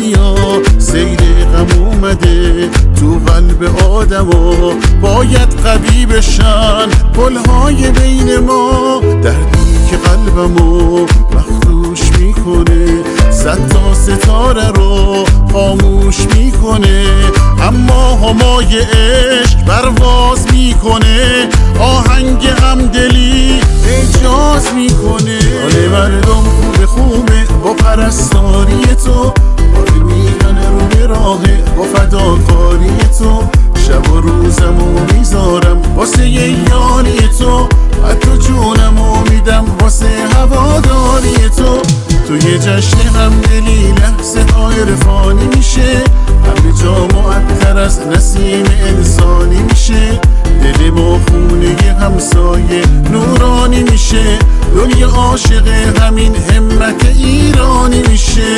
سیا سیل غم اومده تو قلب آدما، باید قوی بشن پلهای بین ما. دردی که قلبمو مخدوش میکنه، صد تا ستاره رو خاموش میکنه، اما همای عشق پرواز میکنه، آهنگ همدلی اجاز میکنه. حال مردم خوبه خوبه با پرستاری تو، حال میگن رو به راهه با فداکاری تو، شب و روزمو میذارم واسه یاری تو، حتی جونمو میدم واسه هواداری تو. توی جشن همدلی لحظه های رفانی میشه، همه جا معطر از نسیم انسانی میشه، دل با خونه همسایه نورانی میشه، دنیا عاشق همین همت ایرانی میشه.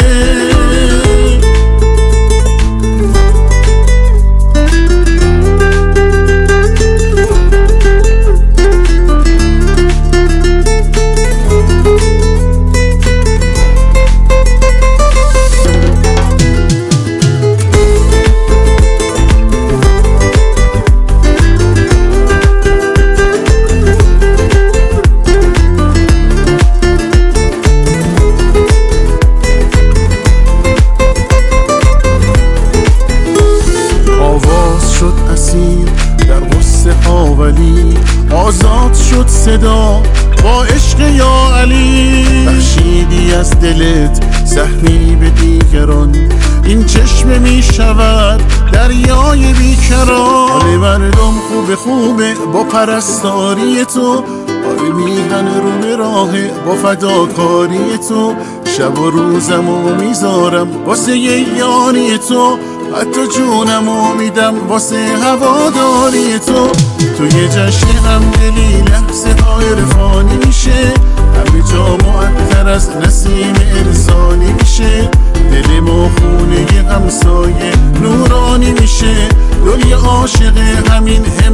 در غصه حاولی آزاد شد صدا با عشق یا علی، بخشیدی از دلت سهمی به دیگران، این چشم می شود دریای بیکران. حال مردم خوبه خوبه با پرستاری تو، حال میهن رو به راهه با فداکاری تو، شب و روزمو میذارم واسه یاری تو، حتی جونمو میدم واسه هواداری تو. توی جشن همدلی لحظه های رفانی میشه، همه جا معطر از نسیم انسانی میشه، دل ما خونه همسایه نورانی میشه، دنیا عاشق همین